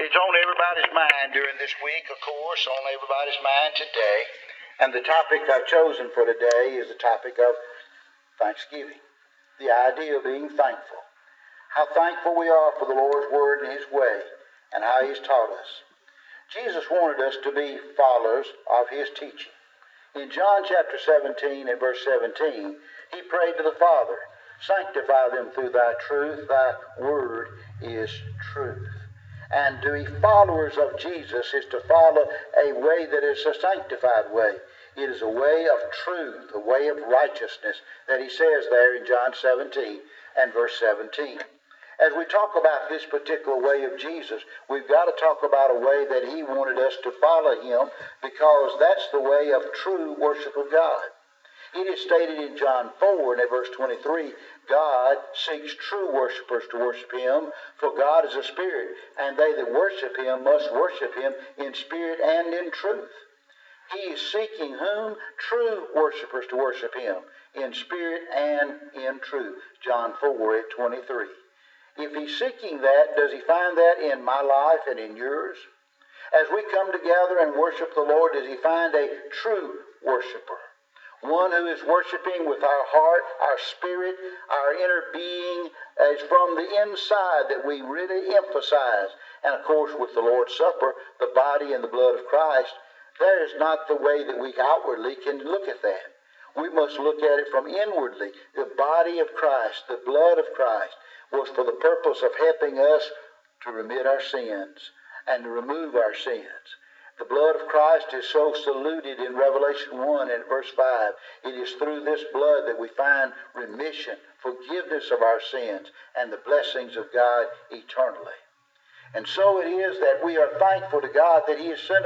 It's on everybody's mind during this week, of course, on everybody's mind today. And the topic I've chosen for today is the topic of Thanksgiving. The idea of being thankful. How thankful we are for the Lord's Word and His way, and how He's taught us. Jesus wanted us to be followers of His teaching. In John chapter 17 and verse 17, He prayed to the Father, "Sanctify them through Thy truth. Thy Word is truth." And to be followers of Jesus is to follow a way that is a sanctified way. It is a way of truth, a way of righteousness that He says there in John 17 and verse 17. As we talk about this particular way of Jesus, we've got to talk about a way that He wanted us to follow Him, because that's the way of true worship of God. It is stated in John 4 and at verse 23, God seeks true worshipers to worship Him, for God is a spirit, and they that worship Him must worship Him in spirit and in truth. He is seeking whom? True worshipers to worship Him in spirit and in truth. John 4 at 23. If He's seeking that, does He find that in my life and in yours? As we come together and worship the Lord, does He find a true worshiper? One who is worshiping with our heart, our spirit, our inner being, is from the inside that we really emphasize. And of course, with the Lord's Supper, the body and the blood of Christ, there is not the way that we outwardly can look at that. We must look at it from inwardly. The body of Christ, the blood of Christ, was for the purpose of helping us to remit our sins and to remove our sins. The blood of Christ is so saluted in Revelation 1 and verse 5. It is through this blood that we find remission, forgiveness of our sins, and the blessings of God eternally. And so it is that we are thankful to God that He has sent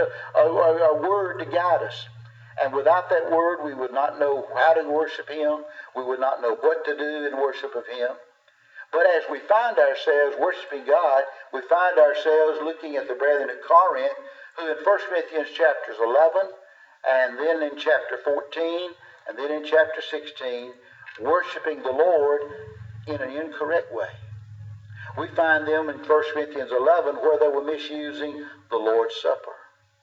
a word to guide us. And without that word, we would not know how to worship Him. We would not know what to do in worship of Him. But as we find ourselves worshiping God, we find ourselves looking at the brethren at Corinth, who in 1 Corinthians chapters 11, and then in chapter 14, and then in chapter 16, worshiping the Lord in an incorrect way. We find them in 1 Corinthians 11 where they were misusing the Lord's Supper.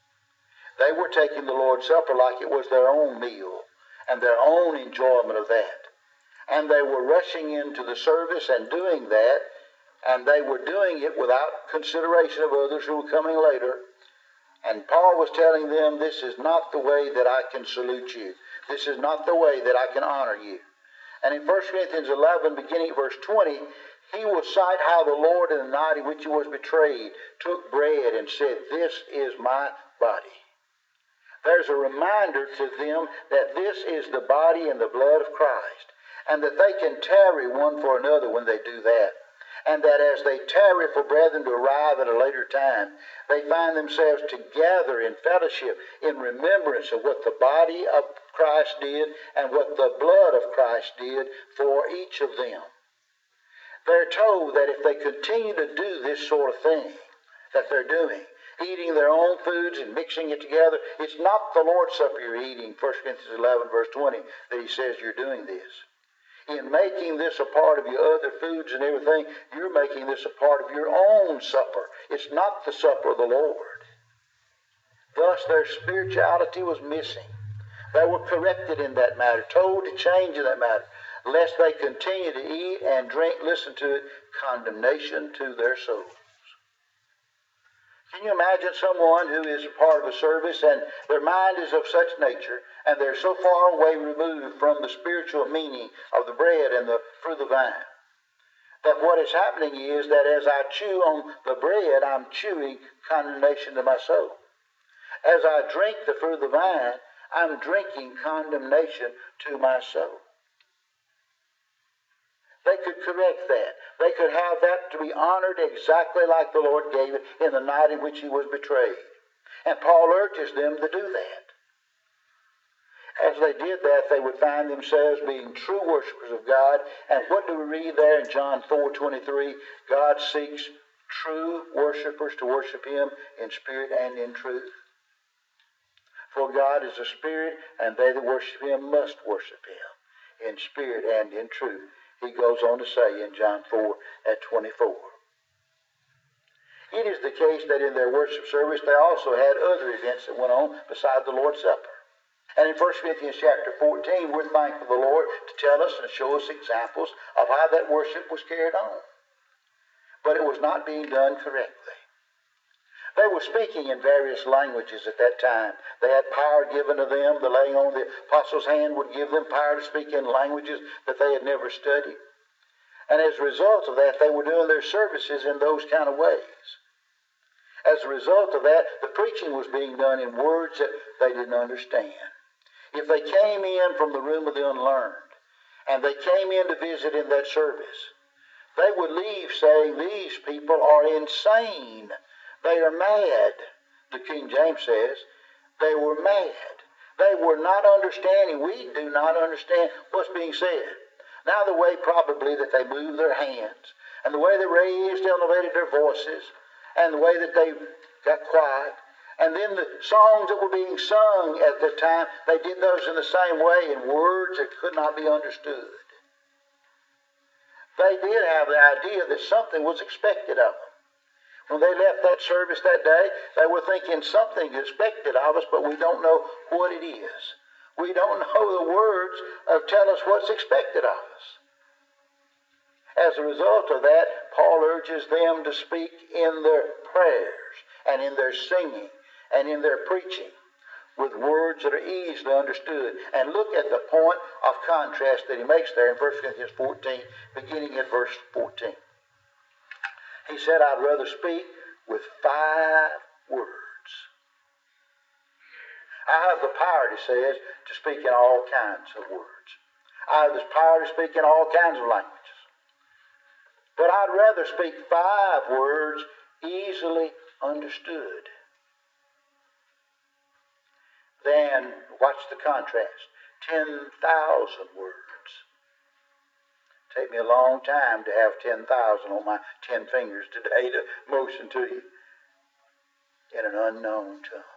They were taking the Lord's Supper like it was their own meal and their own enjoyment of that. And they were rushing into the service and doing that, and they were doing it without consideration of others who were coming later. And Paul was telling them, this is not the way that I can salute you. This is not the way that I can honor you. And in 1 Corinthians 11, beginning at verse 20, he will cite how the Lord in the night in which He was betrayed took bread and said, "This is my body." There's a reminder to them that this is the body and the blood of Christ, and that they can tarry one for another when they do that. And that as they tarry for brethren to arrive at a later time, they find themselves together in fellowship, in remembrance of what the body of Christ did and what the blood of Christ did for each of them. They're told that if they continue to do this sort of thing that they're doing, eating their own foods and mixing it together, it's not the Lord's Supper you're eating, 1 Corinthians 11, verse 20, that he says you're doing this. In making this a part of your other foods and everything, you're making this a part of your own supper. It's not the supper of the Lord. Thus, their spirituality was missing. They were corrected in that matter, told to change in that matter, lest they continue to eat and drink, listen to it, condemnation to their souls. Can you imagine someone who is a part of a service and their mind is of such nature and they're so far away removed from the spiritual meaning of the bread and the fruit of the vine, that what is happening is that as I chew on the bread, I'm chewing condemnation to my soul. As I drink the fruit of the vine, I'm drinking condemnation to my soul. They could correct that. They could have that to be honored exactly like the Lord gave it in the night in which He was betrayed. And Paul urges them to do that. As they did that, they would find themselves being true worshipers of God. And what do we read there in John 4:23? God seeks true worshipers to worship Him in spirit and in truth. For God is a spirit, and they that worship Him must worship Him in spirit and in truth. He goes on to say in John 4 at 24. It is the case that in their worship service they also had other events that went on beside the Lord's Supper. And in 1 Corinthians chapter 14, we're thankful to the Lord to tell us and show us examples of how that worship was carried on. But it was not being done correctly. They were speaking in various languages at that time. They had power given to them. The laying on the apostles' hand would give them power to speak in languages that they had never studied. And as a result of that, they were doing their services in those kind of ways. As a result of that, the preaching was being done in words that they didn't understand. If they came in from the room of the unlearned, and they came in to visit in that service, they would leave saying, these people are insane. They are mad. The King James says, they were mad. They were not understanding. We do not understand what's being said. Now the way probably that they moved their hands, and the way they raised, elevated their voices, and the way that they got quiet, and then the songs that were being sung at the time, they did those in the same way in words that could not be understood. They did have the idea that something was expected of them. When they left that service that day, they were thinking something expected of us, but we don't know what it is. We don't know the words of tell us what's expected of us. As a result of that, Paul urges them to speak in their prayers and in their singing and in their preaching with words that are easily understood. And look at the point of contrast that he makes there in 1 Corinthians 14, beginning at verse 14. He said, I'd rather speak with 5 words. I have the power, he says, to speak in all kinds of words. I have the power to speak in all kinds of languages. But I'd rather speak 5 words easily understood than, watch the contrast, 10,000 words. Take me a long time to have 10,000 on my 10 fingers today to motion to you in an unknown tongue.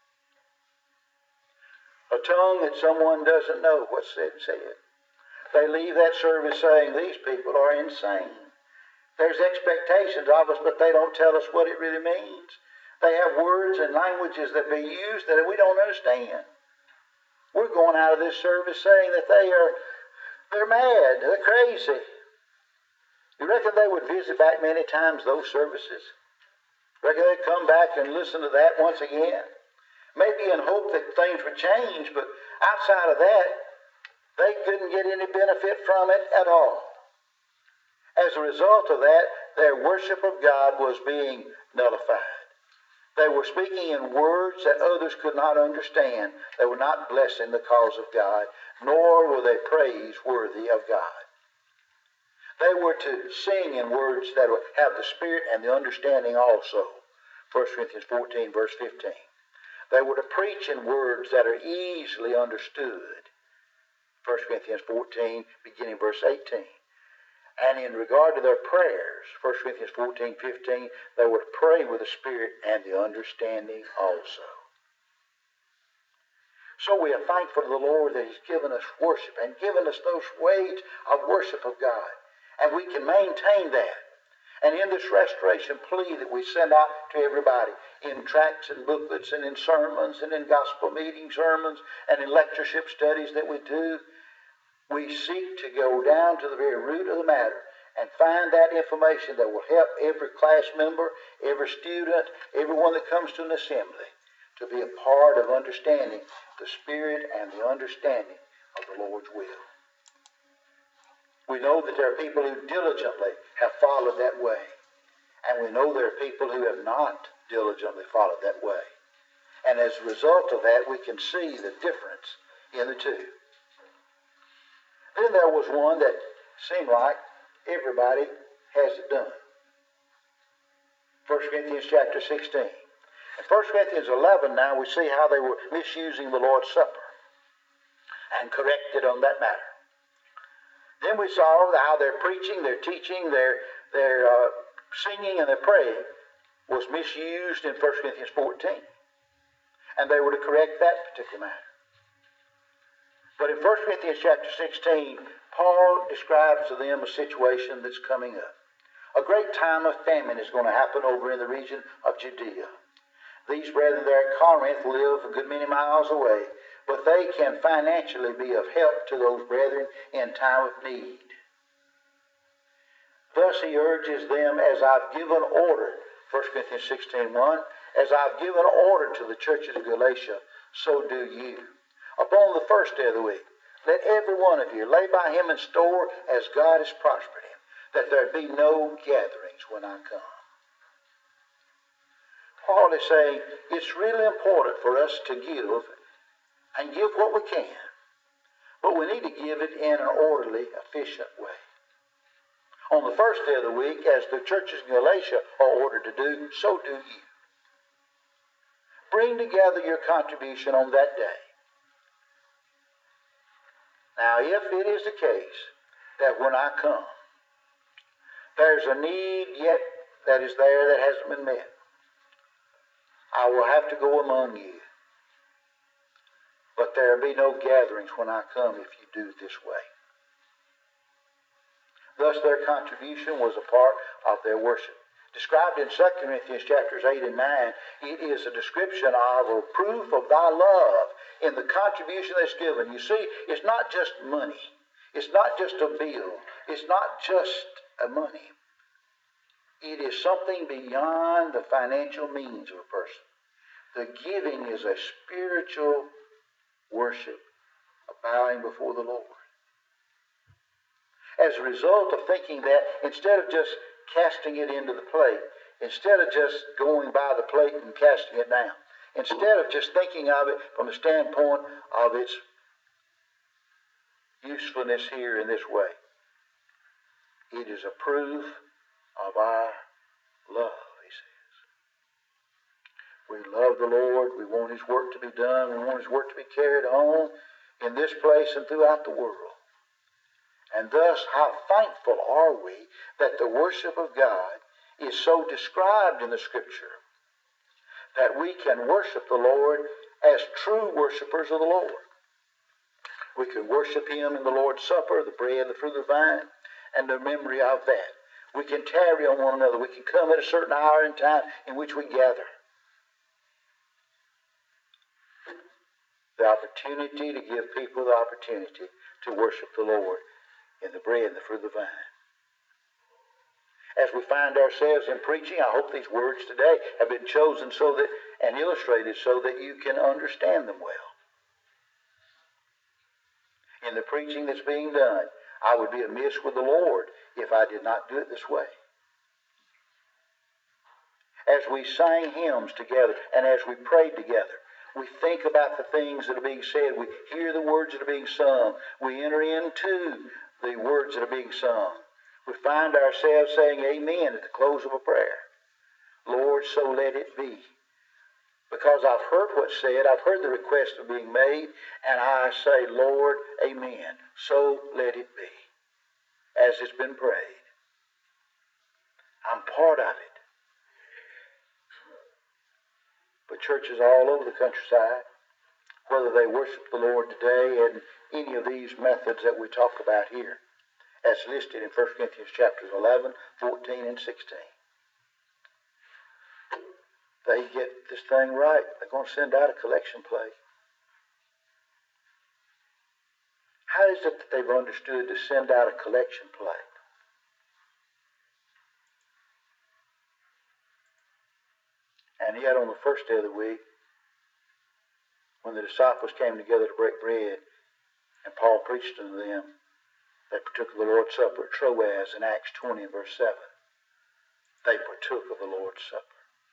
A tongue that someone doesn't know what's said. They leave that service saying, these people are insane. There's expectations of us, but they don't tell us what it really means. They have words and languages that be used that we don't understand. We're going out of this service saying that they're mad, they're crazy. You reckon they would visit back many times those services? Reckon they'd come back and listen to that once again? Maybe in hope that things would change, but outside of that, they couldn't get any benefit from it at all. As a result of that, their worship of God was being nullified. They were speaking in words that others could not understand. They were not blessing the cause of God, nor were they praiseworthy of God. They were to sing in words that would have the spirit and the understanding also. 1 Corinthians 14, verse 15. They were to preach in words that are easily understood. 1 Corinthians 14, beginning verse 18. And in regard to their prayers, 1 Corinthians 14, 15, they were to pray with the Spirit and the understanding also. So we are thankful to the Lord that He's given us worship and given us those ways of worship of God. And we can maintain that. And in this restoration plea that we send out to everybody, in tracts and booklets and in sermons and in gospel meeting sermons and in lectureship studies that we do, we seek to go down to the very root of the matter and find that information that will help every class member, every student, everyone that comes to an assembly to be a part of understanding the spirit and the understanding of the Lord's will. We know that there are people who diligently have followed that way, and we know there are people who have not diligently followed that way. And as a result of that, we can see the difference in the two. Then there was one that seemed like everybody has it done. 1 Corinthians chapter 16. In 1 Corinthians 11 now we see how they were misusing the Lord's Supper and corrected on that matter. Then we saw how their preaching, their teaching, their singing and their praying was misused in 1 Corinthians 14. And they were to correct that particular matter. But in 1 Corinthians chapter 16, Paul describes to them a situation that's coming up. A great time of famine is going to happen over in the region of Judea. These brethren there at Corinth live a good many miles away, but they can financially be of help to those brethren in time of need. Thus he urges them, as I've given order, 1 Corinthians 16:1, as I've given order to the churches of Galatia, so do you. Upon the first day of the week, let every one of you lay by him in store as God has prospered him, that there be no gatherings when I come. Paul is saying it's really important for us to give and give what we can, but we need to give it in an orderly, efficient way. On the first day of the week, as the churches in Galatia are ordered to do, so do you. Bring together your contribution on that day. Now, if it is the case that when I come, there's a need yet that is there that hasn't been met, I will have to go among you. But there will be no gatherings when I come if you do it this way. Thus their contribution was a part of their worship. Described in 2 Corinthians chapters 8 and 9, it is a description of a proof of thy love in the contribution that's given. You see, it's not just money. It's not just a bill. It's not just a money. It is something beyond the financial means of a person. The giving is a spiritual worship, a bowing before the Lord. As a result of thinking that, instead of just casting it into the plate, instead of just going by the plate and casting it down, instead of just thinking of it from the standpoint of its usefulness here in this way, it is a proof of our love, he says. We love the Lord. We want his work to be done. We want his work to be carried on in this place and throughout the world. And thus, how thankful are we that the worship of God is so described in the Scripture that we can worship the Lord as true worshipers of the Lord. We can worship him in the Lord's Supper, the bread, the fruit of the vine, and the memory of that. We can tarry on one another. We can come at a certain hour and time in which we gather. The opportunity to give people the opportunity to worship the Lord in the bread and the fruit of the vine. As we find ourselves in preaching, I hope these words today have been chosen so that and illustrated so that you can understand them well. In the preaching that's being done, I would be amiss with the Lord if I did not do it this way. As we sang hymns together and as we prayed together, we think about the things that are being said. We hear the words that are being sung. We enter into the words that are being sung. We find ourselves saying amen at the close of a prayer. Lord, so let it be. Because I've heard what's said, I've heard the request of being made, and I say, Lord, amen. So let it be, as it's been prayed. I'm part of it. But churches all over the countryside, whether they worship the Lord today in any of these methods that we talk about here, as listed in 1 Corinthians chapters 11, 14, and 16. They get this thing right, they're going to send out a collection plate. How is it that they've understood to send out a collection plate? And yet on the first day of the week, when the disciples came together to break bread, and Paul preached unto them, they partook of the Lord's Supper at Troas in Acts 20 and verse 7. They partook of the Lord's Supper.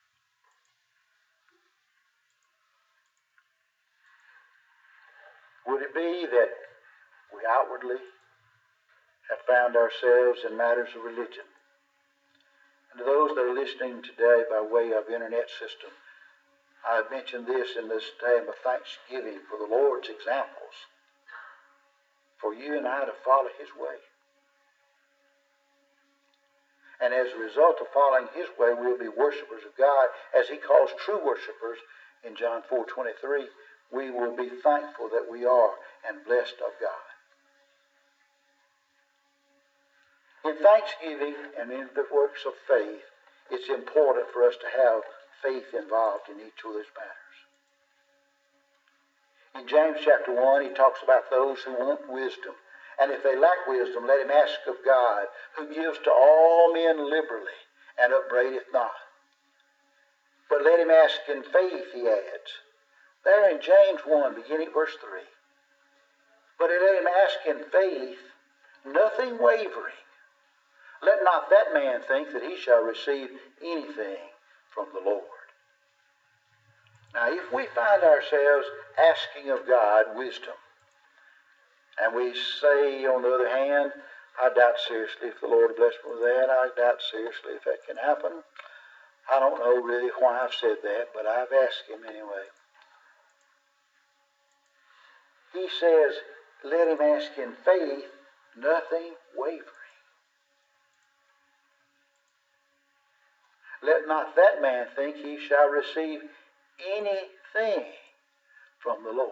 Would it be that we outwardly have found ourselves in matters of religion? And to those that are listening today by way of internet system, I have mentioned this in this time of thanksgiving for the Lord's examples, for you and I to follow his way. And as a result of following his way, we'll be worshipers of God, as he calls true worshipers in John 4:23. We will be thankful that we are and blessed of God. In thanksgiving and in the works of faith, it's important for us to have faith involved in each of those matters. In James chapter 1, he talks about those who want wisdom. And if they lack wisdom, let him ask of God, who gives to all men liberally and upbraideth not. But let him ask in faith, he adds. There in James 1, beginning at verse 3. But let him ask in faith, nothing wavering. Let not that man think that he shall receive anything from the Lord. Now, if we find ourselves asking of God wisdom, and we say, on the other hand, I doubt seriously if the Lord will bless me with that. I doubt seriously if that can happen. I don't know really why I've said that, but I've asked him anyway. He says, let him ask in faith, nothing wavering. Let not that man think he shall receive anything from the Lord.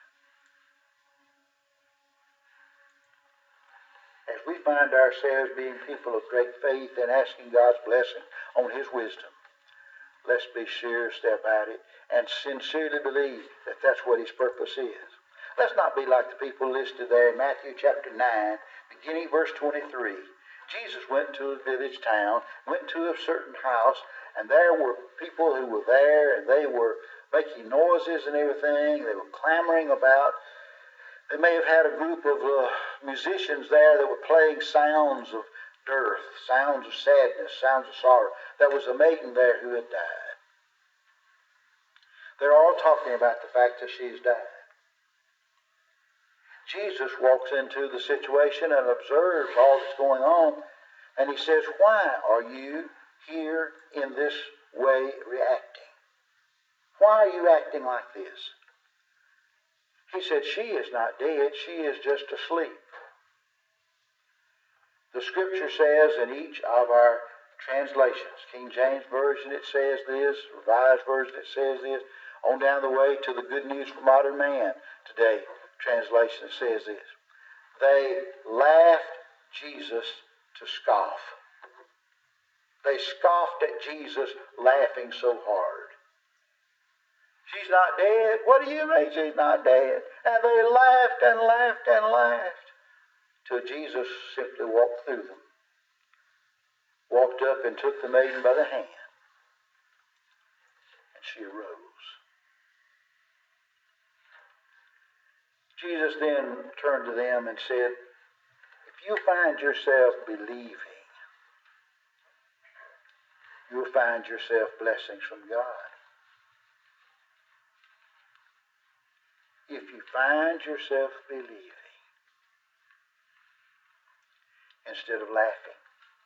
As we find ourselves being people of great faith and asking God's blessing on his wisdom, let's be serious about it and sincerely believe that that's what his purpose is. Let's not be like the people listed there in Matthew chapter 9, beginning verse 23. Jesus went to a village town, went to a certain house, and there were people who were there, and they were making noises and everything. They were clamoring about. They may have had a group of musicians there that were playing sounds of dearth, sounds of sadness, sounds of sorrow. There was a maiden there who had died. They're all talking about the fact that she's died. Jesus walks into the situation and observes all that's going on, and he says, why are you here in this way reacting? Why are you acting like this? He said, she is not dead, she is just asleep. The scripture says in each of our translations, King James Version it says this, Revised Version it says this, on down the way to the Good News for Modern Man today, translation says this. They laughed Jesus to scoff. They scoffed at Jesus laughing so hard. She's not dead. What do you mean she's not dead? And they laughed and laughed and laughed till Jesus simply walked through them. Walked up and took the maiden by the hand. And she arose. Jesus then turned to them and said, if you find yourself believing, you'll find yourself blessings from God. If you find yourself believing instead of laughing.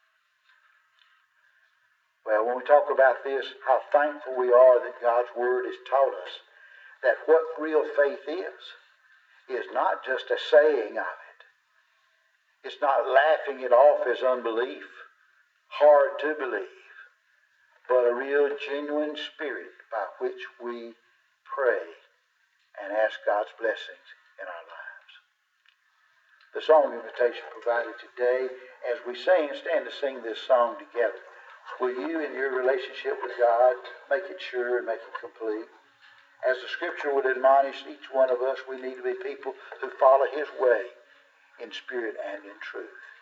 Well, when we talk about this, how thankful we are that God's Word has taught us that what real faith is not just a saying of it. It's not laughing it off as unbelief, hard to believe, but a real genuine spirit by which we pray and ask God's blessings in our lives. The song invitation provided today, as we stand to sing this song together, will you in your relationship with God make it sure and make it complete? As the scripture would admonish each one of us, we need to be people who follow his way in spirit and in truth.